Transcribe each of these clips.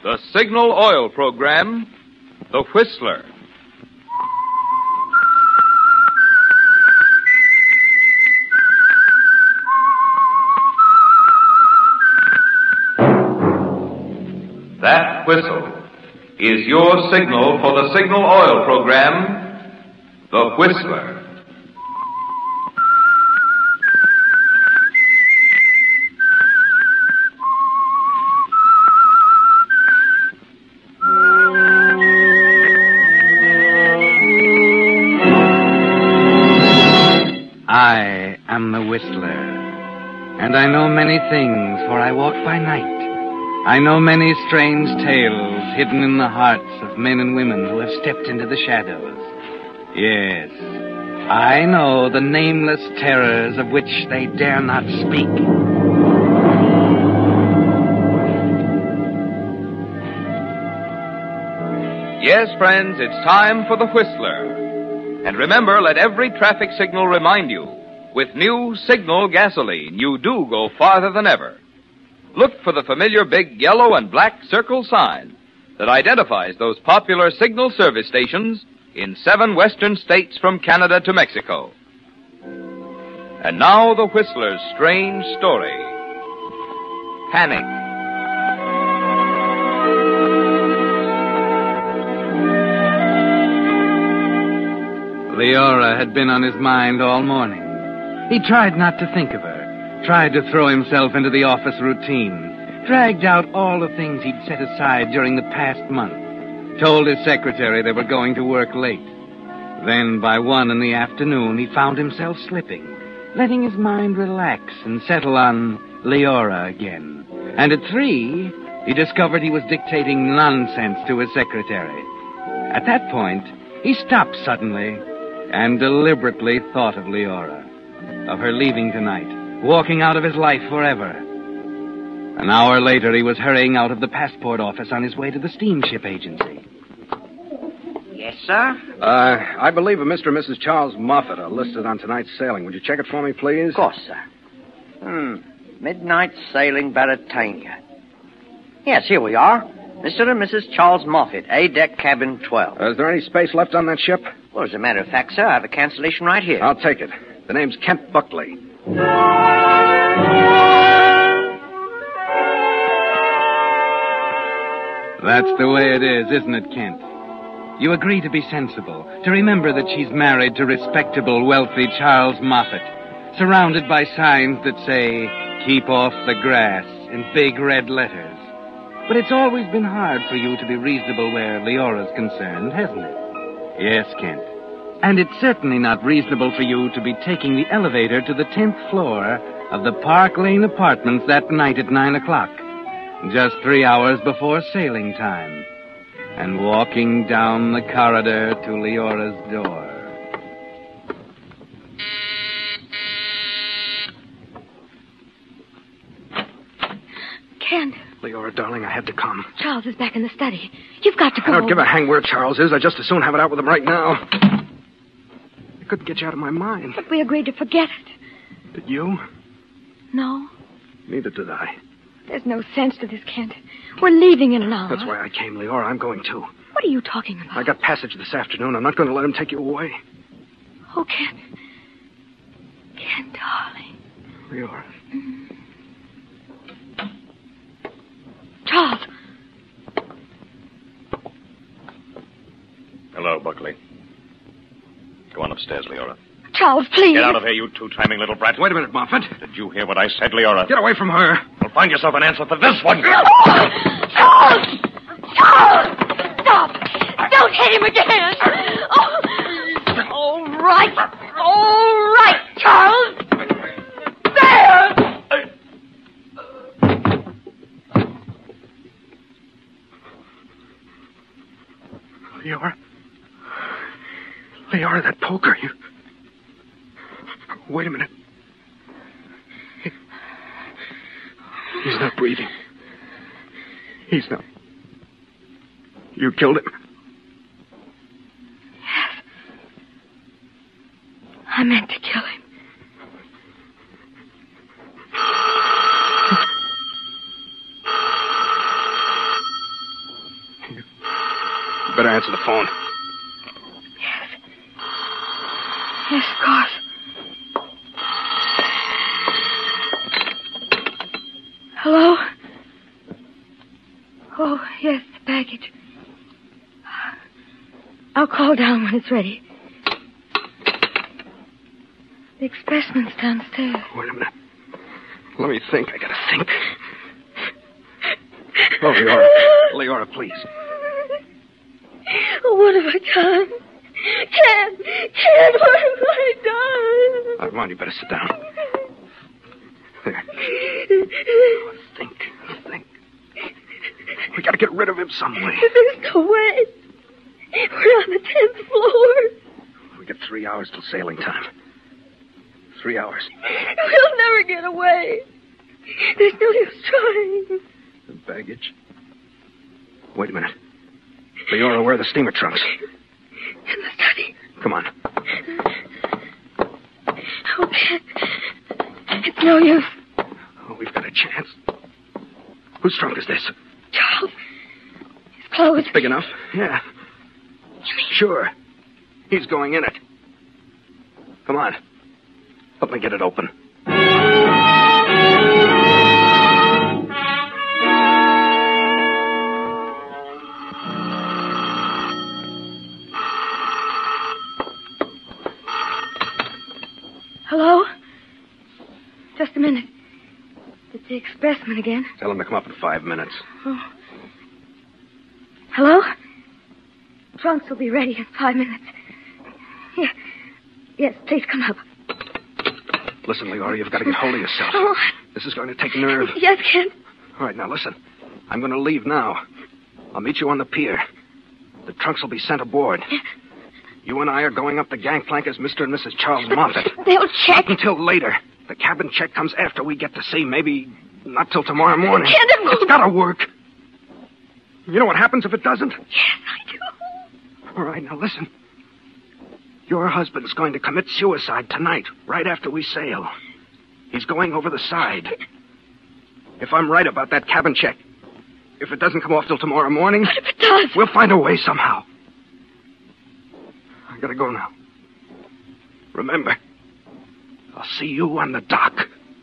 The Signal Oil Program, The Whistler. That whistle is your signal for the Signal Oil Program, The Whistler. I am the Whistler, and I know many things, for I walk by night. I know many strange tales hidden in the hearts of men and women who have stepped into the shadows. Yes, I know the nameless terrors of which they dare not speak. Yes, friends, it's time for The Whistler. And remember, let every traffic signal remind you, with new Signal gasoline, you do go farther than ever. Look for the familiar big yellow and black circle sign that identifies those popular Signal service stations in 7 western states from Canada to Mexico. And now the Whistler's strange story. Panic. Leora had been on his mind all morning. He tried not to think of her, tried to throw himself into the office routine, dragged out all the things he'd set aside during the past month, told his secretary they were going to work late. Then, by 1 in the afternoon, he found himself slipping, letting his mind relax and settle on Leora again. And at 3, he discovered he was dictating nonsense to his secretary. At that point, he stopped suddenly and deliberately thought of Leora, of her leaving tonight, walking out of his life forever. An hour later, he was hurrying out of the passport office on his way to the steamship agency. Yes, sir? I believe a Mr. and Mrs. Charles Moffat are listed on tonight's sailing. Would you check it for me, please? Of course, sir. Midnight sailing Baratania. Yes, here we are. Mr. and Mrs. Charles Moffat, A-deck cabin 12. Is there any space left on that ship? Well, as a matter of fact, sir, I have a cancellation right here. I'll take it. The name's Kent Buckley. That's the way it is, isn't it, Kent? You agree to be sensible, to remember that she's married to respectable, wealthy Charles Moffat, surrounded by signs that say, "Keep off the grass," in big red letters. But it's always been hard for you to be reasonable where Leora's concerned, hasn't it? Yes, Kent. And it's certainly not reasonable for you to be taking the elevator to the 10th floor of the Park Lane Apartments that night at 9 o'clock, just 3 hours before sailing time, and walking down the corridor to Leora's door. Ken. Leora, darling, I had to come. Charles is back in the study. You've got to go. I don't give a hang where Charles is. I'd just as soon have it out with him right now. I couldn't get you out of my mind. But we agreed to forget it. Did you? No. Neither did I. There's no sense to this, Kent. We're leaving in an hour. That's why I came, Leora. I'm going too. What are you talking about? I got passage this afternoon. I'm not going to let him take you away. Oh, Kent. Kent, darling. Leora. Charles. Hello, Buckley. Go on upstairs, Leora. Charles, please. Get out of here, you two-timing little brat. Wait a minute, Moffat. Did you hear what I said, Leora? Get away from her. Well, find yourself an answer for this one. Charles! Charles! Stop! Don't hit him again! Oh. All right. All right, Charles! There! Leora, that poker, you... Wait a minute. He's not breathing. He's not... You killed him. Yes. I meant to kill him. Better answer the phone. Yes, of course. Hello? Oh, yes, the package. I'll call down when it's ready. The expressman's downstairs. Wait a minute. Let me think. I gotta think. Oh, Leora. Leora, please. Oh, what have I done? Ken, what have I done? Come on, you better sit down. There. Oh, think. We gotta get rid of him some way. There's no way. We're on the 10th floor. We got 3 hours till sailing time. 3 hours. We'll never get away. There's no use trying. The baggage. Wait a minute. Leora, where are the steamer trunks? In the study. Come on. Okay. It's no use. Oh, we've got a chance. Whose trunk is this? Charles. His clothes. Big enough? Yeah. Sure. He's going in it. Come on. Help me get it open. Hello? Just a minute. It's the expressman again. Tell him to come up in 5 minutes. Oh. Hello? Trunks will be ready in 5 minutes. Yeah. Yes, please come up. Listen, Leora, you've got to get hold of yourself. Oh. This is going to take nerve. Yes, Ken. All right, now listen. I'm going to leave now. I'll meet you on the pier. The trunks will be sent aboard. You and I are going up the gangplank as Mr. and Mrs. Charles Moffat. They'll check. Not until later. The cabin check comes after we get to sea. Maybe not till tomorrow morning. Ken, it's got to work. You know what happens if it doesn't? Yes, I do. All right, now listen. Your husband's going to commit suicide tonight, right after we sail. He's going over the side. If I'm right about that cabin check, if it doesn't come off till tomorrow morning... But if it does... We'll find a way somehow. I gotta go now. Remember, I'll see you on the dock.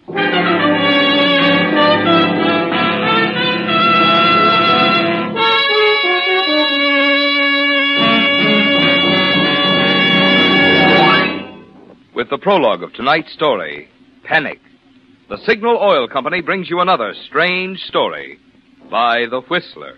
With the prologue of tonight's story, Panic, the Signal Oil Company brings you another strange story by The Whistler.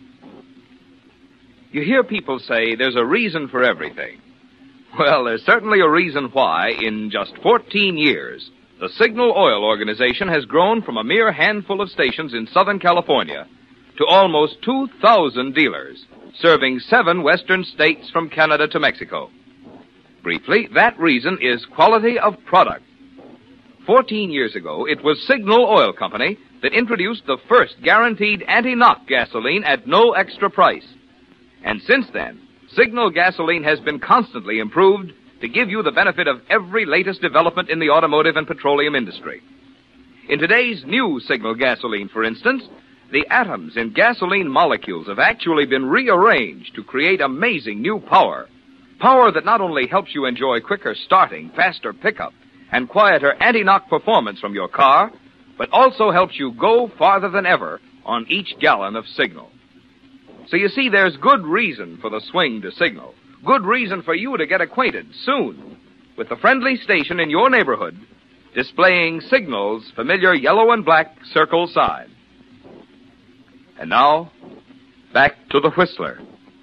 You hear people say there's a reason for everything. Well, there's certainly a reason why, in just 14 years, the Signal Oil Organization has grown from a mere handful of stations in Southern California to almost 2,000 dealers, serving 7 western states from Canada to Mexico. Briefly, that reason is quality of product. 14 years ago, it was Signal Oil Company that introduced the first guaranteed anti-knock gasoline at no extra price. And since then, Signal gasoline has been constantly improved to give you the benefit of every latest development in the automotive and petroleum industry. In today's new Signal gasoline, for instance, the atoms in gasoline molecules have actually been rearranged to create amazing new power. Power that not only helps you enjoy quicker starting, faster pickup, and quieter anti-knock performance from your car, but also helps you go farther than ever on each gallon of Signal. So you see, there's good reason for the swing to Signal. Good reason for you to get acquainted soon with the friendly station in your neighborhood displaying Signal's familiar yellow and black circle sign. And now, back to the Whistler.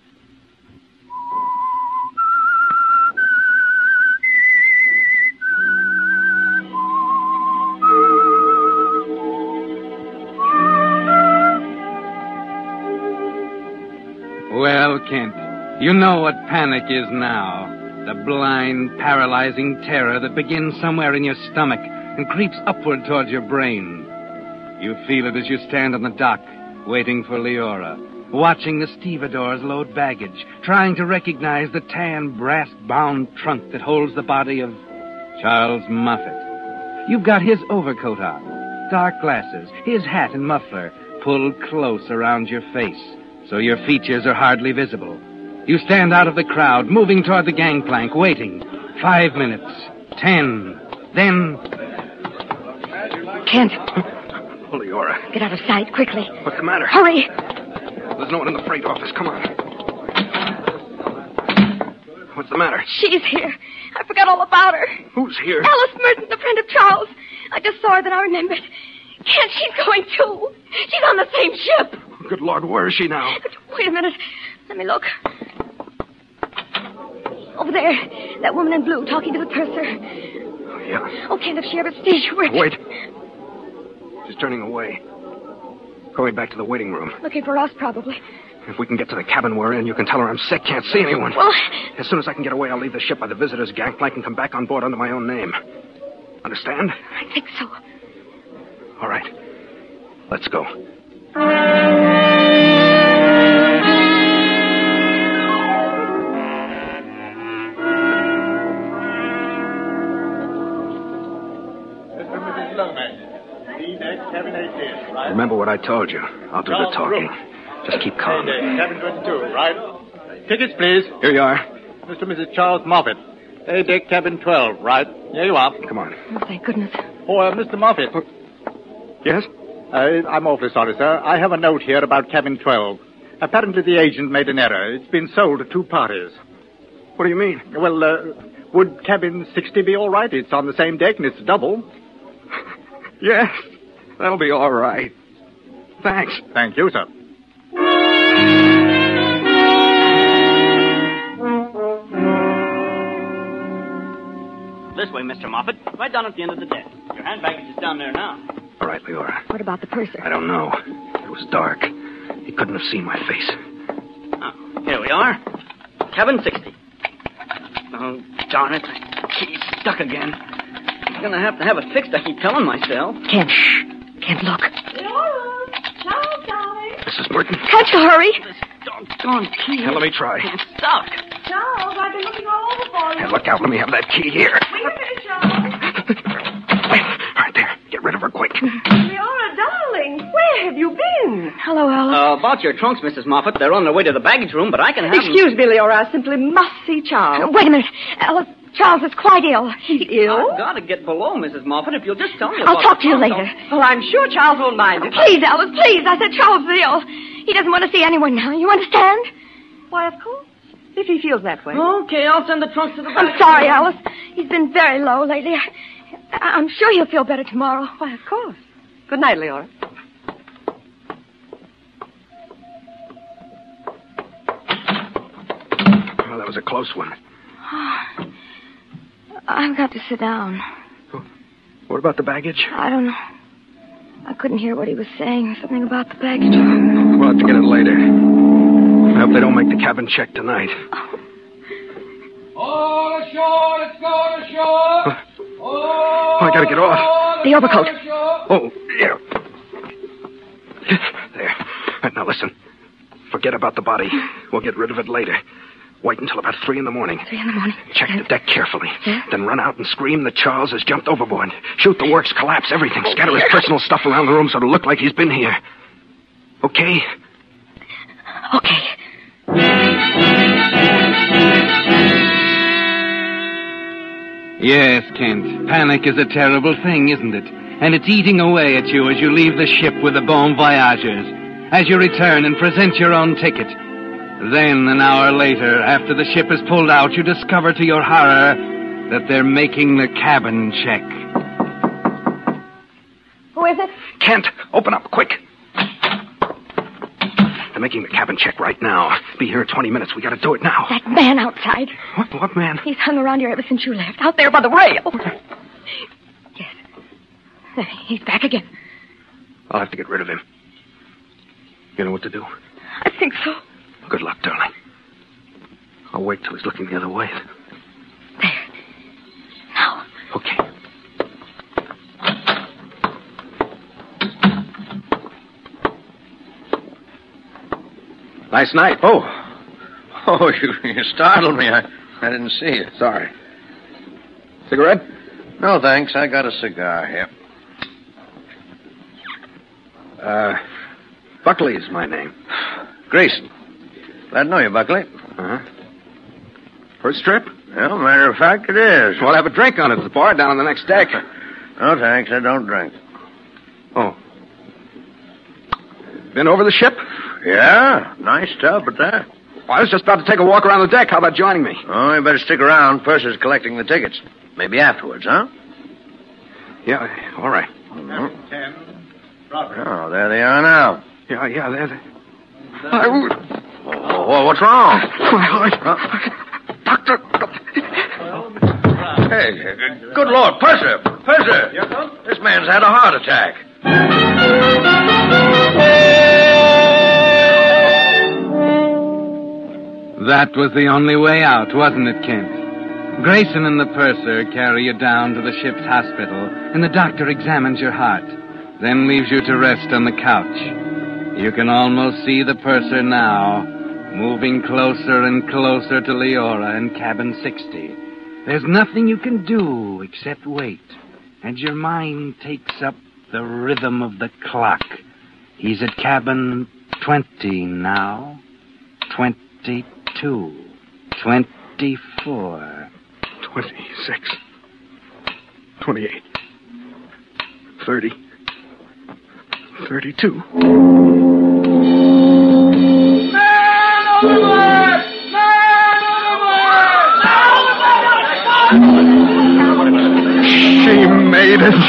Well, Kent, you know what panic is now. The blind, paralyzing terror that begins somewhere in your stomach and creeps upward towards your brain. You feel it as you stand on the dock, waiting for Leora, watching the stevedores load baggage, trying to recognize the tan, brass-bound trunk that holds the body of Charles Moffat. You've got his overcoat on, dark glasses, his hat and muffler pulled close around your face, so your features are hardly visible. You stand out of the crowd, moving toward the gangplank, waiting. 5 minutes. 10. Then... Kent, Oh, Leora. get out of sight, quickly. What's the matter? Hurry. There's no one in the freight office. Come on. What's the matter? She's here. I forgot all about her. Who's here? Alice Merton, the friend of Charles. I just saw her, then I remembered. Kent, she's going too. She's on the same ship. Good Lord, where is she now? Wait a minute. Let me look. Over there. That woman in blue talking to the purser. Oh, yeah. Oh, Kent, if she ever sees you, we're... Wait. She's turning away. Going back to the waiting room. Looking for us, probably. If we can get to the cabin we're in, you can tell her I'm sick, can't see anyone. Well... As soon as I can get away, I'll leave the ship by the visitors' gangplank and come back on board under my own name. Understand? I think so. All right. Let's go. Remember what I told you. I'll do the talking. Just keep calm. Cabin 22, right? Tickets, please. Here you are. Mr. and Mrs. Charles Moffat. A-deck, cabin 12, right? Here you are. Come on. Oh, thank goodness. Oh, Mr. Moffat. Yes? I'm awfully sorry, sir. I have a note here about cabin 12. Apparently the agent made an error. It's been sold to two parties. What do you mean? Well, would cabin 60 be all right? It's on the same deck and it's double. Yes. That'll be all right. Thanks. Thank you, sir. This way, Mr. Moffat. Right down at the end of the deck. Your hand baggage is down there now. All right, Leora. What about the purser? I don't know. It was dark. He couldn't have seen my face. Oh, here we are. Cabin 60. Oh, darn it. The key's stuck again. I'm going to have it fixed, I keep telling myself. Kent, shh. Kent, look. Charles, darling. Mrs. Merton. Can't you hurry? This doggone key. Here, let me try. It's stuck. Charles, I've been looking all over for you. Hey, look out. Let me have that key here. Wait a minute, Charles. All right, there. Get rid of her quick. Leora, darling, where have you been? Hello, Alice. About your trunks, Mrs. Moffat. They're on their way to the baggage room, but I can have them... Excuse me, Leora. I simply must see Charles. Wait a minute. Alice, Charles is quite ill. He's ill? I've got to get below, Mrs. Moffat, if you'll just tell me I'll about talk to you the trunks. later. Well, I'm sure Charles won't mind it. Please, Alice, please. I said Charles is ill. He doesn't want to see anyone now. You understand? Why, of course. If he feels that way. Okay, I'll send the trunks to the baggage I'm sorry, Alice. He's been very low lately. I'm sure he'll feel better tomorrow. Why, of course. Good night, Leora. Well, that was a close one. I've got to sit down. What about the baggage? I don't know. I couldn't hear what he was saying. Something about the baggage room. We'll have to get it later. I hope they don't make the cabin check tonight. All ashore, let's go ashore. Oh, I gotta get off. The overcoat. Oh, yeah. There. Now listen. Forget about the body. We'll get rid of it later. Wait until about 3 in the morning. 3 in the morning. Check the deck carefully. Yeah? Then run out and scream that Charles has jumped overboard. Shoot the works, collapse everything. Scatter his personal stuff around the room so it'll look like he's been here. Okay? Okay. Yes, Kent. Panic is a terrible thing, isn't it? And it's eating away at you as you leave the ship with the bon voyageurs. As you return and present your own ticket. Then, an hour later, after the ship is pulled out, you discover to your horror that they're making the cabin check. Who is it? Kent, open up, quick. They're making the cabin check right now. Be here in 20 minutes. We gotta do it now. That man outside. What man? He's hung around here ever since you left. Out there by the rail. Yes. There, he's back again. I'll have to get rid of him. You know what to do? I think so. Good luck, darling. I'll wait till he's looking the other way. There. Now. Okay. Nice night. Oh, you startled me. I didn't see you. Sorry. Cigarette? No, thanks. I got a cigar here. Buckley is my name. Grayson. Glad to know you, Buckley. Uh-huh. First trip? Well, matter of fact, it is. We'll have a drink on it at the bar down on the next deck. No, thanks. I don't drink. Oh. Been over the ship? Yeah, nice tub at that. Well, I was just about to take a walk around the deck. How about joining me? Oh, you better stick around. Purser's collecting the tickets. Maybe afterwards, huh? Yeah, all right. Captain 10, Robert. Oh, there they are now. Yeah, there. Oh, what's wrong? My heart. Doctor. Hey, good Lord, Purser! Purser! Yes, sir? This man's had a heart attack. That was the only way out, wasn't it, Kent? Grayson and the purser carry you down to the ship's hospital, and the doctor examines your heart, then leaves you to rest on the couch. You can almost see the purser now, moving closer and closer to Leora in cabin 60. There's nothing you can do except wait, and your mind takes up the rhythm of the clock. He's at cabin 20 now. 22. 24. 26. 28. 30. 32. She made it.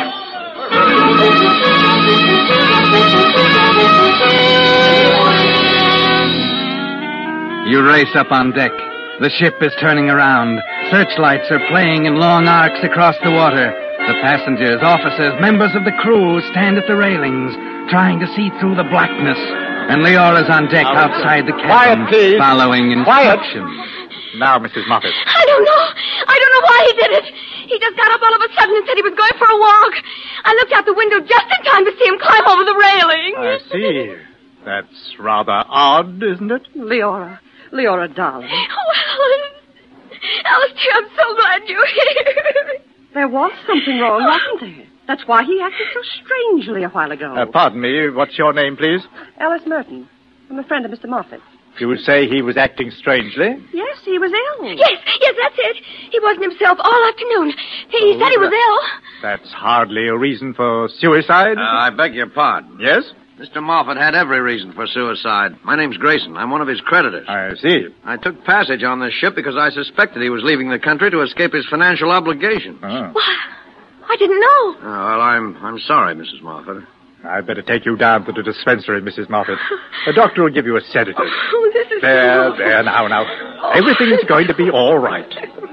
You race up on deck. The ship is turning around. Searchlights are playing in long arcs across the water. The passengers, officers, members of the crew stand at the railings, trying to see through the blackness. And Leora's on deck outside the cabin, Quiet, please. following instructions. Now, Mrs. Moffat. I don't know. I don't know why he did it. He just got up all of a sudden and said he was going for a walk. I looked out the window just in time to see him climb over the railing. I see. That's rather odd, isn't it? Leora, darling. Oh, Alice, dear, I'm so glad you're here. There was something wrong, wasn't there? That's why he acted so strangely a while ago. Pardon me, what's your name, please? Alice Merton. I'm a friend of Mr. Moffat. You say he was acting strangely? Yes, he was ill. Yes, that's it. He wasn't himself all afternoon. He said he was ill. That's hardly a reason for suicide. I beg your pardon. Yes? Mr. Moffat had every reason for suicide. My name's Grayson. I'm one of his creditors. I see. I took passage on this ship because I suspected he was leaving the country to escape his financial obligations. Oh. Why, I didn't know. Well, I'm sorry, Mrs. Moffat. I'd better take you down to the dispensary, Mrs. Moffat. The doctor will give you a sedative. Oh, this is There, so... now. Everything's going to be all right.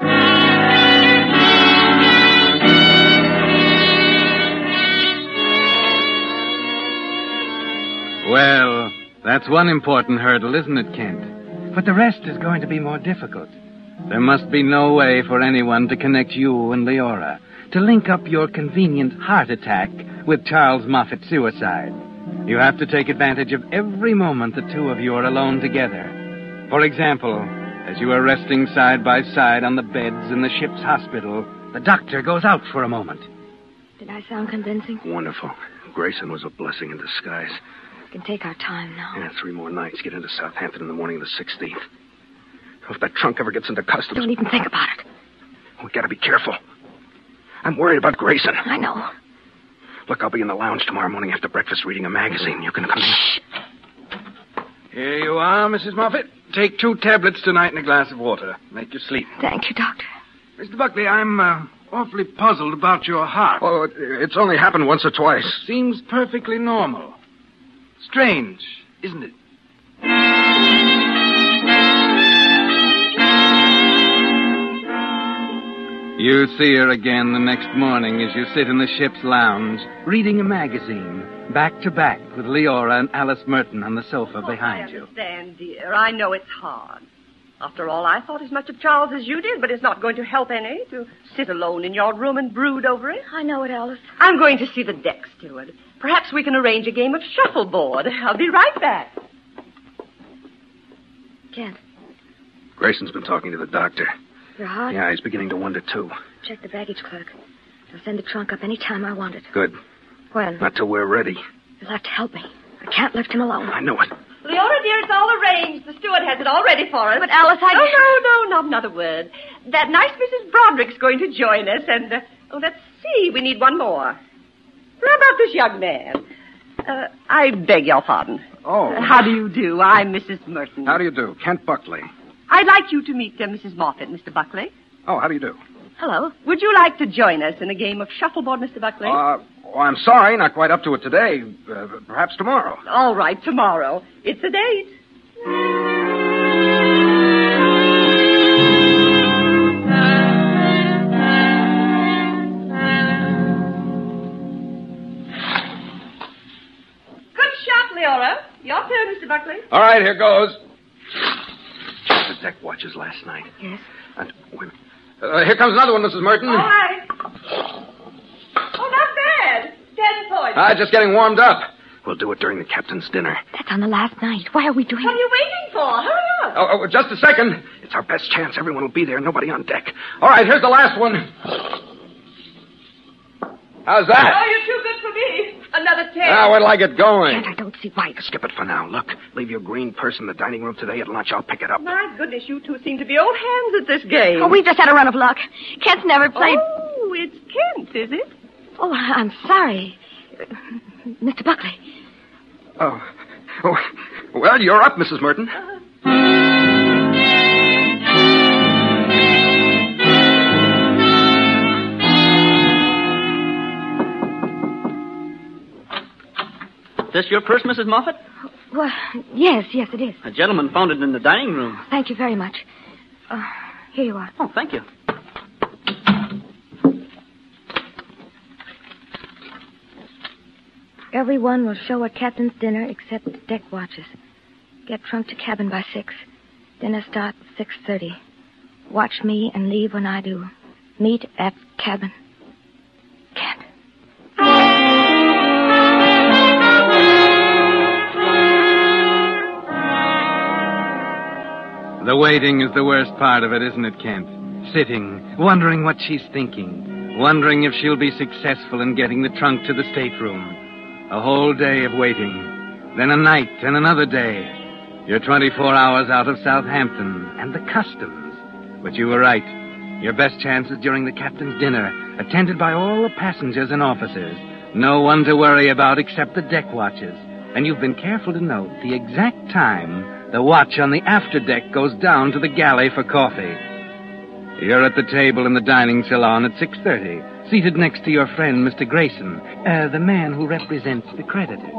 Well, that's one important hurdle, isn't it, Kent? But the rest is going to be more difficult. There must be no way for anyone to connect you and Leora, to link up your convenient heart attack with Charles Moffat's suicide. You have to take advantage of every moment the two of you are alone together. For example, as you are resting side by side on the beds in the ship's hospital, the doctor goes out for a moment. Did I sound convincing? Wonderful. Grayson was a blessing in disguise. We can take our time now. Yeah, 3 more nights. Get into Southampton in the morning of the 16th. If that trunk ever gets into customs... Don't even think about it. We gotta be careful. I'm worried about Grayson. I know. Look, I'll be in the lounge tomorrow morning after breakfast reading a magazine. You can come in. Here you are, Mrs. Moffat. Take 2 tablets tonight and a glass of water. Make you sleep. Thank you, Doctor. Mr. Buckley, I'm awfully puzzled about your heart. Oh, it's only happened once or twice. Seems perfectly normal. Strange, isn't it? You see her again the next morning as you sit in the ship's lounge, reading a magazine, back to back with Leora and Alice Merton on the sofa behind you. I understand, dear. I know it's hard. After all, I thought as much of Charles as you did, but it's not going to help any to sit alone in your room and brood over it. I know it, Alice. I'm going to see the deck steward. Perhaps we can arrange a game of shuffleboard. I'll be right back. Kent, Grayson's been talking to the doctor. your heart? Yeah, he's beginning to wonder, too. Check the baggage clerk. I'll send the trunk up any time I want it. Good. When? Not till we're ready. You'll have to help me. I can't lift him alone. I know it. Leora, dear, it's all arranged. The steward has it all ready for us. But, Alice, I... Oh, no, not another word. That nice Mrs. Broderick's going to join us, and, let's see, we need one more. How about this young man? I beg your pardon. Oh. How do you do? I'm Mrs. Merton. How do you do? Kent Buckley. I'd like you to meet Mrs. Moffat, Mr. Buckley. Oh, how do you do? Hello. Would you like to join us in a game of shuffleboard, Mr. Buckley? I'm sorry, not quite up to it today. Perhaps tomorrow. All right, tomorrow. It's a date. Good shot, Leora. Your turn, Mr. Buckley. All right, here goes. The deck watches last night. Yes. And wait a minute. Here comes another one, Mrs. Merton. All right. Oh, not bad. 10 points. Just getting warmed up. We'll do it during the captain's dinner. That's on the last night. Why are we doing What are you waiting for? Hurry up. Oh, just a second. It's our best chance. Everyone will be there. Nobody on deck. All right, here's the last one. How's that? Oh, you're too good for me. Another 10. Now, where'll I get going? I don't see why. Skip it for now. Look, leave your green purse in the dining room today at lunch. I'll pick it up. My goodness, you two seem to be old hands at this game. Oh, we've just had a run of luck. Kent's never played... Oh, it's Kent, is it? Oh, I'm sorry. Mr. Buckley. Oh, well, you're up, Mrs. Merton. Is this your purse, Mrs. Moffat? Well, yes, it is. A gentleman found it in the dining room. Thank you very much. Here you are. Oh, thank you. Everyone will show at captain's dinner except deck watches. Get trunk to cabin by 6. Dinner starts 6:30. Watch me and leave when I do. Meet at cabin. Kent. The waiting is the worst part of it, isn't it, Kent? Sitting, wondering what she's thinking, wondering if she'll be successful in getting the trunk to the stateroom. A whole day of waiting, then a night and another day. You're 24 hours out of Southampton and the customs. But you were right. Your best chance is during the captain's dinner, attended by all the passengers and officers. No one to worry about except the deck watches. And you've been careful to note the exact time the watch on the afterdeck goes down to the galley for coffee. You're at the table in the dining salon at 6:30, seated next to your friend, Mr. Grayson, the man who represents the creditor.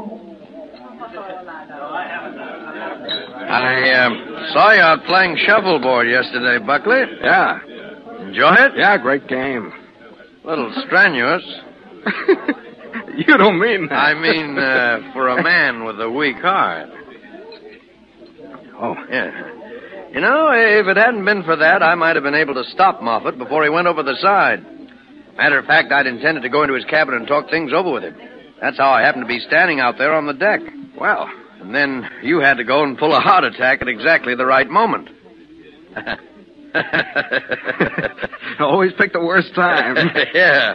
I saw you out playing shuffleboard yesterday, Buckley. Yeah. Enjoy it? Yeah, great game. A little strenuous. You don't mean that. I mean, for a man with a weak heart. Oh. Yeah. You know, if it hadn't been for that, I might have been able to stop Moffat before he went over the side. Matter of fact, I'd intended to go into his cabin and talk things over with him. That's how I happened to be standing out there on the deck. Well. And then you had to go and pull a heart attack at exactly the right moment. Always pick the worst time. Yeah.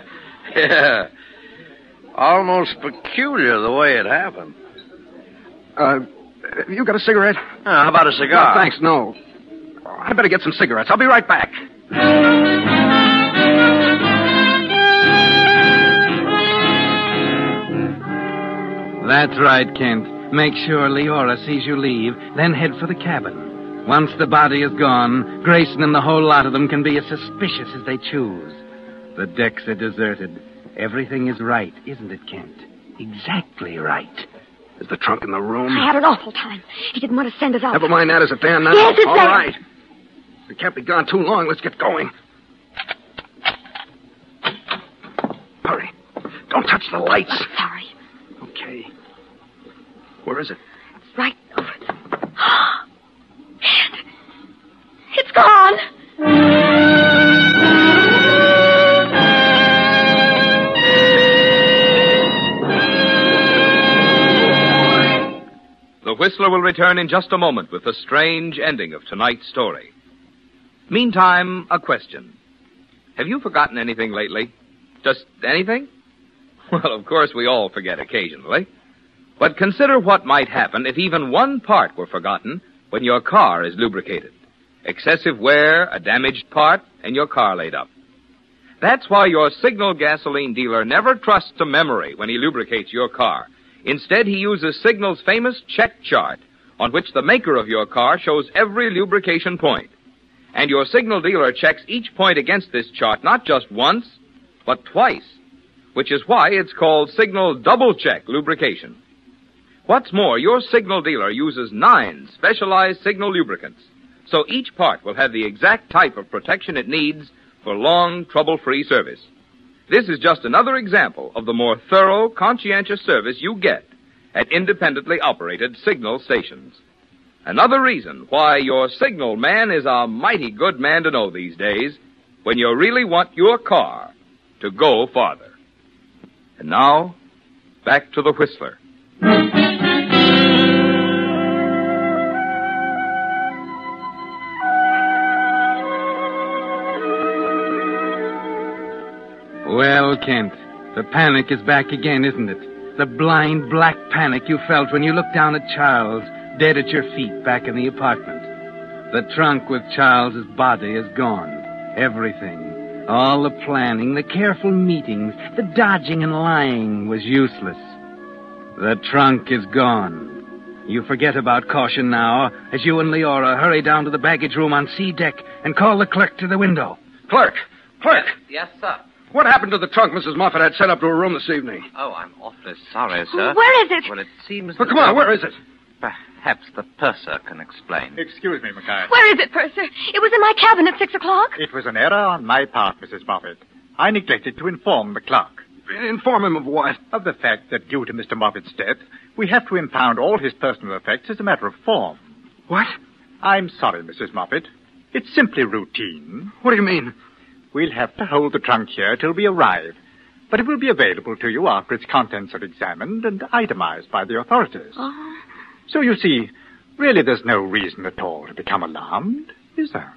Almost peculiar the way it happened. You got a cigarette? How about a cigar? No, thanks, no. I better get some cigarettes. I'll be right back. That's right, Kent. Make sure Leora sees you leave, then head for the cabin. Once the body is gone, Grayson and the whole lot of them can be as suspicious as they choose. The decks are deserted. Everything is right, isn't it, Kent? Exactly right. Is the trunk in the room? I had an awful time. He didn't want to send us out. Never mind that. Is it there now? Yes, it's all there. Right. We can't be gone too long. Let's get going. Hurry. Don't touch the lights. I'm sorry. Okay. Where is it? It's right over there. It's gone. The Whistler will return in just a moment with the strange ending of tonight's story. Meantime, a question. Have you forgotten anything lately? Just anything? Well, of course, we all forget occasionally. But consider what might happen if even one part were forgotten when your car is lubricated. Excessive wear, a damaged part, and your car laid up. That's why your Signal gasoline dealer never trusts to memory when he lubricates your car. Instead, he uses Signal's famous check chart, on which the maker of your car shows every lubrication point. And your Signal dealer checks each point against this chart not just once, but twice, which is why it's called Signal Double Check Lubrication. What's more, your Signal dealer uses 9 specialized Signal lubricants, so each part will have the exact type of protection it needs for long, trouble-free service. This is just another example of the more thorough, conscientious service you get at independently operated Signal stations. Another reason why your Signal man is a mighty good man to know these days when you really want your car to go farther. And now, back to the Whistler. Well, Kent, the panic is back again, isn't it? The blind black panic you felt when you looked down at Charles, dead at your feet back in the apartment. The trunk with Charles's body is gone. Everything. All the planning, the careful meetings, the dodging and lying was useless. The trunk is gone. You forget about caution now as you and Leora hurry down to the baggage room on C deck and call the clerk to the window. Clerk! Yes, sir. What happened to the trunk Mrs. Moffat had sent up to her room this evening? Oh, I'm awfully sorry, sir. Where is it? Well, it seems... Well, come on, where is it? Perhaps the purser can explain. Excuse me, Mackay. Where is it, Purser? It was in my cabin at 6 o'clock. It was an error on my part, Mrs. Moffat. I neglected to inform the clerk. Inform him of what? Of the fact that due to Mr. Moffat's death, we have to impound all his personal effects as a matter of form. What? I'm sorry, Mrs. Moffat. It's simply routine. What do you mean? We'll have to hold the trunk here till we arrive. But it will be available to you after its contents are examined and itemized by the authorities. Oh. So you see, really there's no reason at all to become alarmed, is there?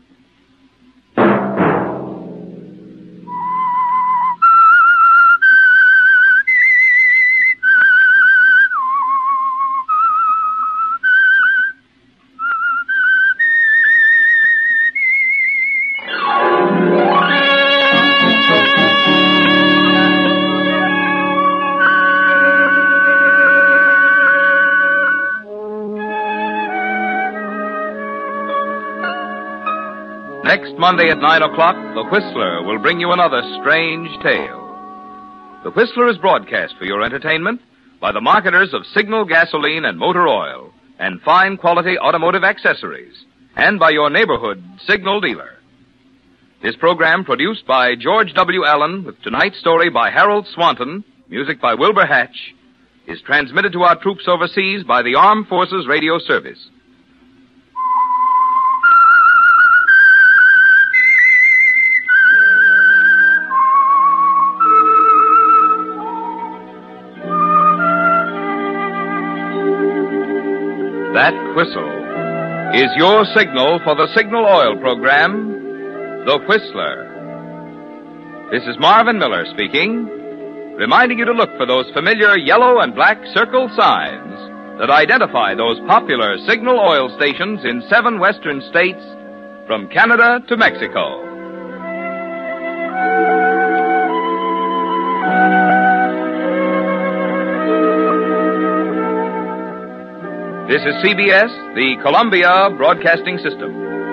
Next Monday at 9 o'clock, The Whistler will bring you another strange tale. The Whistler is broadcast for your entertainment by the marketers of Signal gasoline and motor oil and fine quality automotive accessories, and by your neighborhood Signal dealer. This program, produced by George W. Allen, with tonight's story by Harold Swanton, music by Wilbur Hatch, is transmitted to our troops overseas by the Armed Forces Radio Service. That whistle is your signal for the Signal Oil program, The Whistler. This is Marvin Miller speaking, reminding you to look for those familiar yellow and black circle signs that identify those popular Signal Oil stations in 7 western states from Canada to Mexico. This is CBS, the Columbia Broadcasting System.